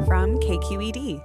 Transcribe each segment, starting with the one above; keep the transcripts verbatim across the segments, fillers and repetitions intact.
from K Q E D.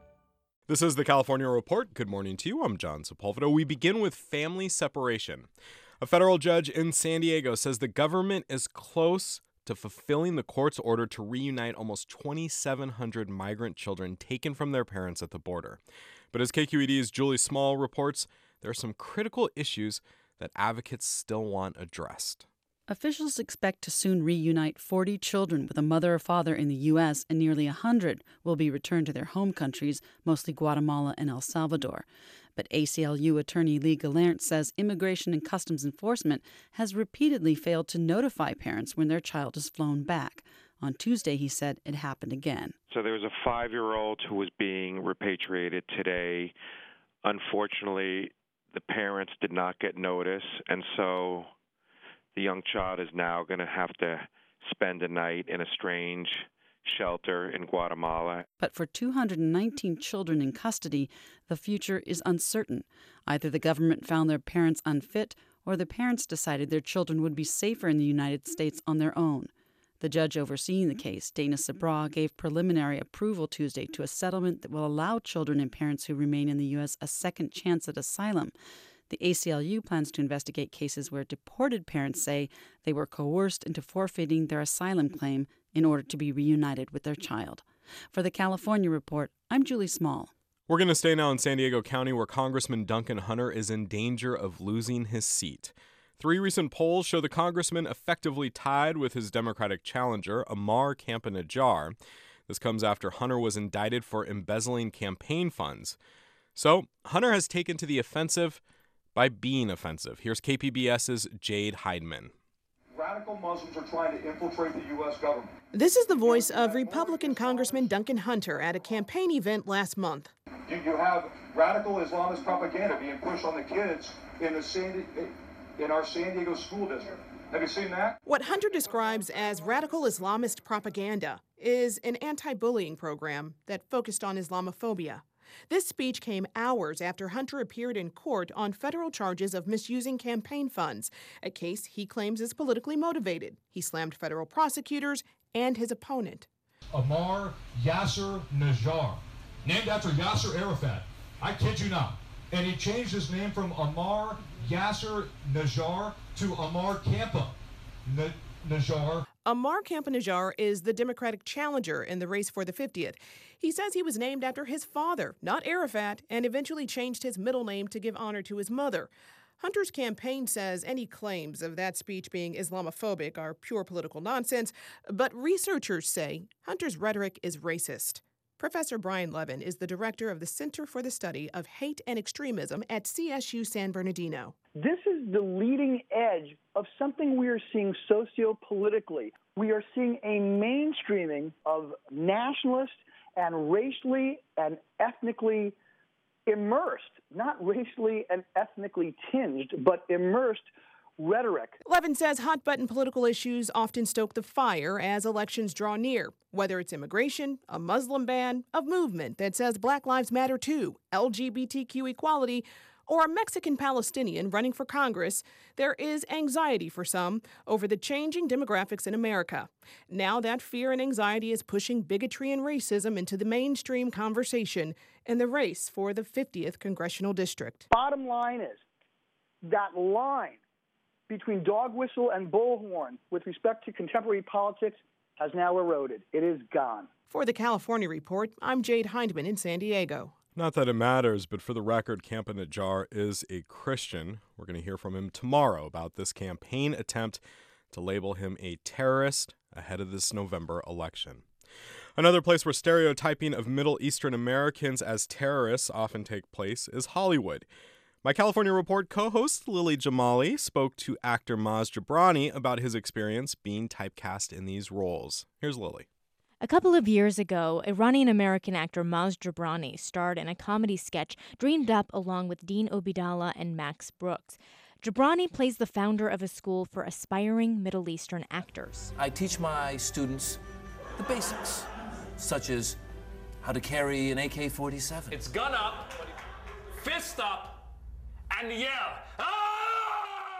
This is the California Report. Good morning to you. I'm John Sepulveda. We begin with family separation. A federal judge in San Diego says the government is close to fulfilling the court's order to reunite almost twenty-seven hundred migrant children taken from their parents at the border. But as K Q E D's Julie Small reports, there are some critical issues that advocates still want addressed. Officials expect to soon reunite forty children with a mother or father in the U S, and nearly one hundred will be returned to their home countries, mostly Guatemala and El Salvador. But A C L U attorney Lee Gallant says Immigration and Customs Enforcement has repeatedly failed to notify parents when their child is flown back. On Tuesday, he said it happened again. So there was a five-year-old who was being repatriated today. Unfortunately, the parents did not get notice, and so the young child is now going to have to spend a night in a strange shelter in Guatemala. But for two hundred nineteen children in custody, the future is uncertain. Either the government found their parents unfit, or the parents decided their children would be safer in the United States on their own. The judge overseeing the case, Dana Sabra, gave preliminary approval Tuesday to a settlement that will allow children and parents who remain in the U S a second chance at asylum. The A C L U plans to investigate cases where deported parents say they were coerced into forfeiting their asylum claim in order to be reunited with their child. For the California Report, I'm Julie Small. We're going to stay now in San Diego County, where Congressman Duncan Hunter is in danger of losing his seat. Three recent polls show the congressman effectively tied with his Democratic challenger, Amar Campa-Najjar. This comes after Hunter was indicted for embezzling campaign funds. So Hunter has taken to the offensive by being offensive. Here's KPBS's Jade Heidman. Radical Muslims are trying to infiltrate the U S government. This is the voice of Republican Congressman Duncan Hunter at a campaign event last month. You, you have radical Islamist propaganda being pushed on the kids in the San, in our San Diego school district. Have you seen that? What Hunter describes as radical Islamist propaganda is an anti-bullying program that focused on Islamophobia. This speech came hours after Hunter appeared in court on federal charges of misusing campaign funds, a case he claims is politically motivated. He slammed federal prosecutors and his opponent. Amar Yasser Najjar, named after Yasser Arafat. I kid you not. And he changed his name from Amar Yasser Najjar to Amar Campa N- Najjar. Amar Campa-Najjar is the Democratic challenger in the race for the fiftieth. He says he was named after his father, not Arafat, and eventually changed his middle name to give honor to his mother. Hunter's campaign says any claims of that speech being Islamophobic are pure political nonsense, but researchers say Hunter's rhetoric is racist. Professor Brian Levin is the director of the Center for the Study of Hate and Extremism at C S U San Bernardino. This is the leading edge of something we are seeing sociopolitically. We are seeing a mainstreaming of nationalist and racially and ethnically immersed, not racially and ethnically tinged, but immersed rhetoric. Levin says hot-button political issues often stoke the fire as elections draw near, whether it's immigration, a Muslim ban, a movement that says Black Lives Matter too, L G B T Q equality, or a Mexican Palestinian running for Congress. There is anxiety for some over the changing demographics in America. Now that fear and anxiety is pushing bigotry and racism into the mainstream conversation in the race for the fiftieth congressional district. Bottom line is that line between dog whistle and bullhorn with respect to contemporary politics has now eroded. It is gone. For the California Report, I'm Jade Heindman in San Diego. Not that it matters, but for the record, Campa-Najjar is a Christian. We're going to hear from him tomorrow about this campaign attempt to label him a terrorist ahead of this November election. Another place where stereotyping of Middle Eastern Americans as terrorists often take place is Hollywood. My California Report co-host Lily Jamali spoke to actor Maz Jobrani about his experience being typecast in these roles. Here's Lily. A couple of years ago, Iranian-American actor Maz Jobrani starred in a comedy sketch dreamed up along with Dean Obeidallah and Max Brooks. Jobrani plays the founder of a school for aspiring Middle Eastern actors. I teach my students the basics, such as how to carry an A K forty-seven. It's gun up, fist up, and yell. Ah!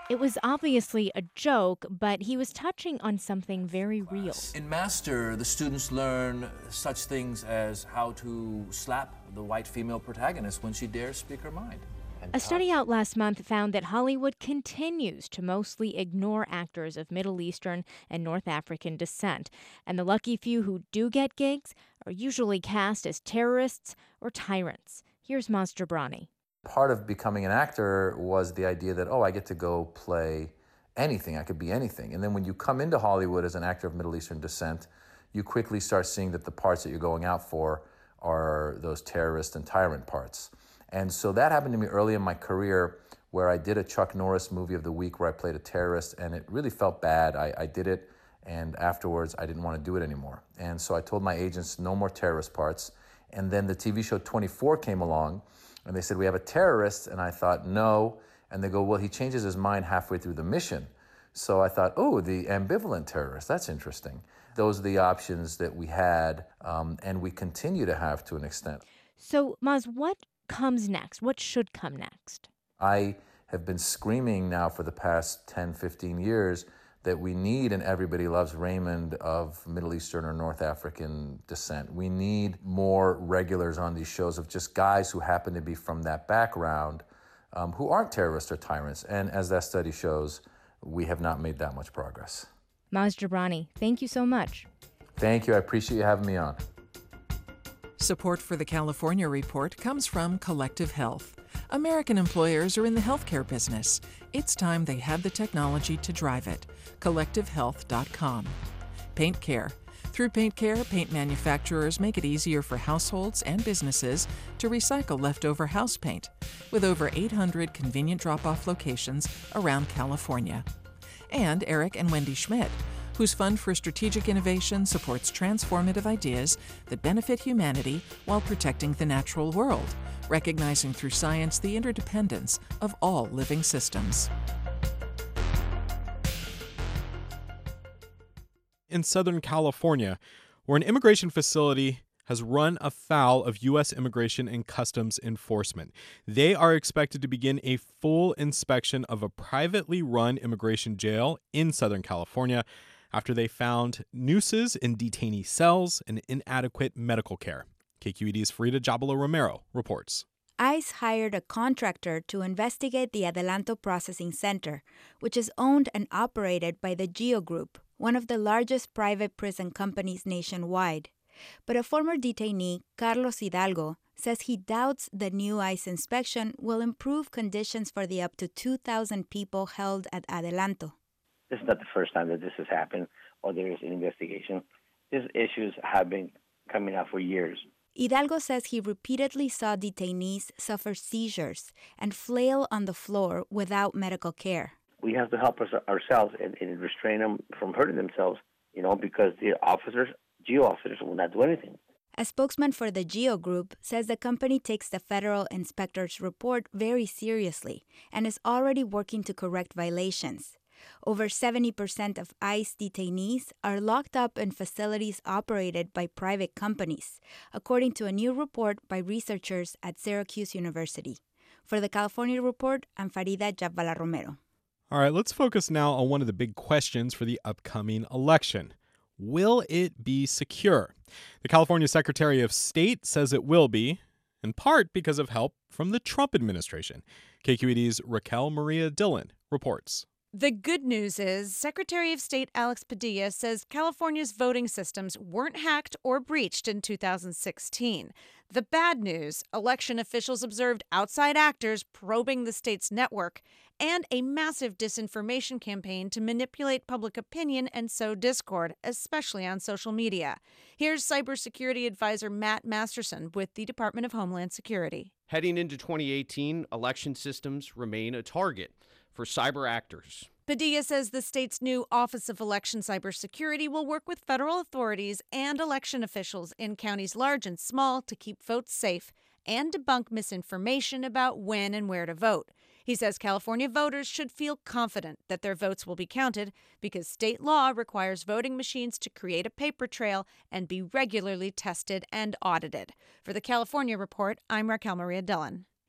It was obviously a joke, but he was touching on something very real. In Master, the students learn such things as how to slap the white female protagonist when she dares speak her mind. A study out last month found that Hollywood continues to mostly ignore actors of Middle Eastern and North African descent, and the lucky few who do get gigs are usually cast as terrorists or tyrants. Here's Maz Jobrani. Part of becoming an actor was the idea that, oh, I get to go play anything. I could be anything. And then when you come into Hollywood as an actor of Middle Eastern descent, you quickly start seeing that the parts that you're going out for are those terrorist and tyrant parts. And so that happened to me early in my career, where I did a Chuck Norris movie of the week where I played a terrorist, and it really felt bad. I, I did it, and afterwards I didn't want to do it anymore. And so I told my agents, no more terrorist parts. And then the T V show twenty-four came along, and they said, we have a terrorist. And I thought, no. And they go, well, he changes his mind halfway through the mission. So I thought, oh, the ambivalent terrorist, that's interesting. Those are the options that we had, um, and we continue to have to an extent. So, Maz, what comes next? What should come next? I have been screaming now for the past ten, fifteen years that we need an Everybody Loves Raymond of Middle Eastern or North African descent. We need more regulars on these shows of just guys who happen to be from that background, um, who aren't terrorists or tyrants. And as that study shows, we have not made that much progress. Maz Jobrani, thank you so much. Thank you. I appreciate you having me on. Support for the California Report comes from Collective Health. American employers are in the healthcare business. It's time they had the technology to drive it. collective health dot com. Paint Care. Through Paint Care, paint manufacturers make it easier for households and businesses to recycle leftover house paint, with over eight hundred convenient drop-off locations around California. And Eric and Wendy Schmidt, whose Fund for Strategic Innovation supports transformative ideas that benefit humanity while protecting the natural world, recognizing through science the interdependence of all living systems. In Southern California, where an immigration facility has run afoul of U S Immigration and Customs Enforcement. They are expected to begin a full inspection of a privately run immigration jail in Southern California after they found nooses in detainee cells and inadequate medical care. K Q E D's Farida Jabalo Romero reports. ICE hired a contractor to investigate the Adelanto Processing Center, which is owned and operated by the GEO Group, one of the largest private prison companies nationwide. But a former detainee, Carlos Hidalgo, says he doubts the new ICE inspection will improve conditions for the up to two thousand people held at Adelanto. This is not the first time that this has happened or there is an investigation. These issues have been coming up for years. Hidalgo says he repeatedly saw detainees suffer seizures and flail on the floor without medical care. We have to help us ourselves and, and restrain them from hurting themselves, you know, because the officers, GEO officers, will not do anything. A spokesman for the GEO Group says the company takes the federal inspector's report very seriously and is already working to correct violations. Over seventy percent of ICE detainees are locked up in facilities operated by private companies, according to a new report by researchers at Syracuse University. For the California Report, I'm Farida Jabala Romero. All right, let's focus now on one of the big questions for the upcoming election. Will it be secure? The California Secretary of State says it will be, in part because of help from the Trump administration. K Q E D's Raquel Maria Dillon reports. The good news is Secretary of State Alex Padilla says California's voting systems weren't hacked or breached in two thousand sixteen. The bad news, election officials observed outside actors probing the state's network and a massive disinformation campaign to manipulate public opinion and sow discord, especially on social media. Here's cybersecurity advisor Matt Masterson with the Department of Homeland Security. Heading into twenty eighteen, election systems remain a target for cyber actors. Padilla says the state's new Office of Election Cybersecurity will work with federal authorities and election officials in counties large and small to keep votes safe and debunk misinformation about when and where to vote. He says California voters should feel confident that their votes will be counted because state law requires voting machines to create a paper trail and be regularly tested and audited. For the California Report, I'm Raquel Maria Dillon.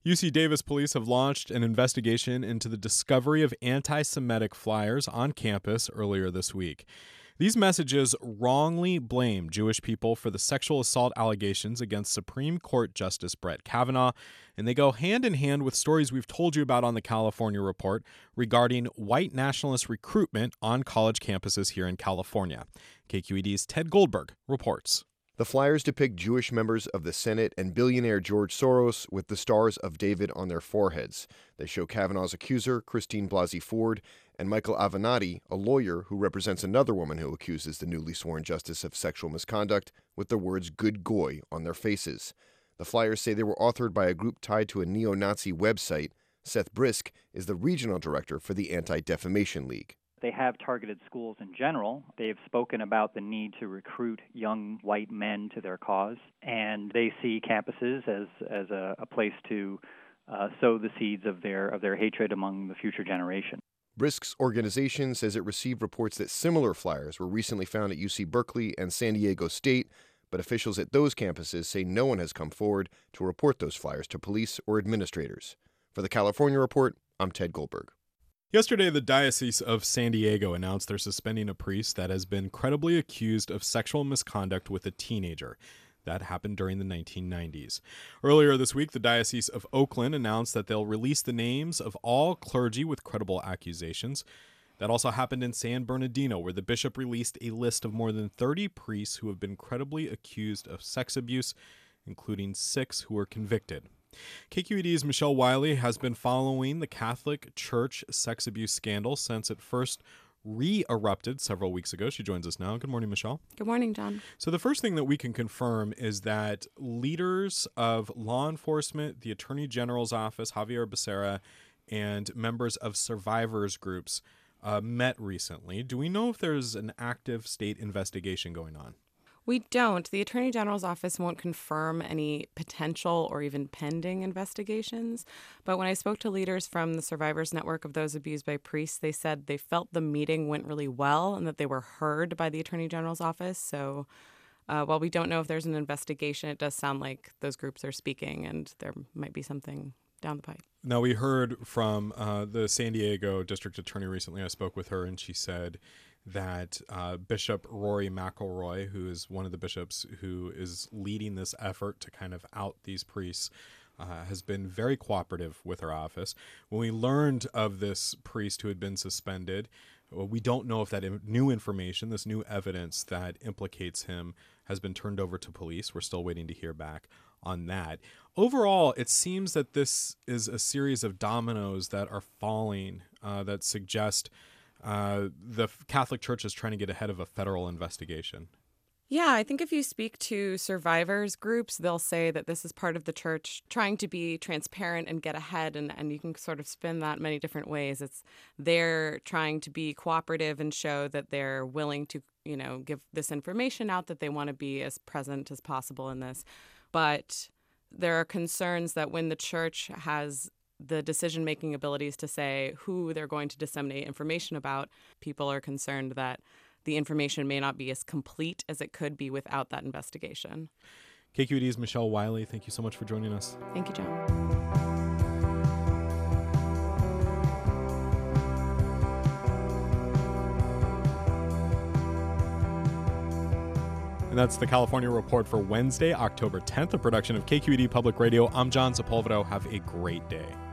U C Davis police have launched an investigation into the discovery of anti-Semitic flyers on campus earlier this week. These messages wrongly blame Jewish people for the sexual assault allegations against Supreme Court Justice Brett Kavanaugh, and they go hand in hand with stories we've told you about on the California Report regarding white nationalist recruitment on college campuses here in California. K Q E D's Ted Goldberg reports. The flyers depict Jewish members of the Senate and billionaire George Soros with the stars of David on their foreheads. They show Kavanaugh's accuser, Christine Blasey Ford, and Michael Avenatti, a lawyer who represents another woman who accuses the newly sworn justice of sexual misconduct, with the words "Good Goy" on their faces. The flyers say they were authored by a group tied to a neo-Nazi website. Seth Brisk is the regional director for the Anti-Defamation League. They have targeted schools in general. They've spoken about the need to recruit young white men to their cause, and they see campuses as as a, a place to uh, sow the seeds of their of their hatred among the future generation. Brisk's organization says it received reports that similar flyers were recently found at U C Berkeley and San Diego State, but officials at those campuses say no one has come forward to report those flyers to police or administrators. For the California Report, I'm Ted Goldberg. Yesterday, the Diocese of San Diego announced they're suspending a priest that has been credibly accused of sexual misconduct with a teenager. That happened during the nineteen nineties. Earlier this week, the Diocese of Oakland announced that they'll release the names of all clergy with credible accusations. That also happened in San Bernardino, where the bishop released a list of more than thirty priests who have been credibly accused of sex abuse, including six who were convicted. K Q E D's Michelle Wiley has been following the Catholic Church sex abuse scandal since it first re-erupted several weeks ago. She joins us now. Good morning, Michelle. Good morning, John. So the first thing that we can confirm is that leaders of law enforcement, the Attorney General's office, Javier Becerra, and members of survivors groups uh, met recently. Do we know if there's an active state investigation going on? We don't. The Attorney General's office won't confirm any potential or even pending investigations. But when I spoke to leaders from the Survivors Network of Those Abused by Priests, they said they felt the meeting went really well and that they were heard by the Attorney General's office. So uh, while we don't know if there's an investigation, it does sound like those groups are speaking and there might be something down the pipe. Now, we heard from uh, the San Diego District Attorney recently. I spoke with her and she said that uh, Bishop Rory McElroy, who is one of the bishops who is leading this effort to kind of out these priests, uh, has been very cooperative with her office. When we learned of this priest who had been suspended, well, we don't know if that im- new information, this new evidence that implicates him, has been turned over to police. We're still waiting to hear back on that. Overall, it seems that this is a series of dominoes that are falling uh, that suggest Uh, the Catholic Church is trying to get ahead of a federal investigation. Yeah, I think if you speak to survivors groups, they'll say that this is part of the church trying to be transparent and get ahead, and, and you can sort of spin that many different ways. It's they're trying to be cooperative and show that they're willing to, you know, give this information out, that they want to be as present as possible in this. But there are concerns that when the church has the decision-making abilities to say who they're going to disseminate information about, people are concerned that the information may not be as complete as it could be without that investigation. K Q E D's Michelle Wiley, thank you so much for joining us. Thank you, John. And that's the California Report for Wednesday, October tenth, a production of K Q E D Public Radio. I'm John Sepulveda. Have a great day.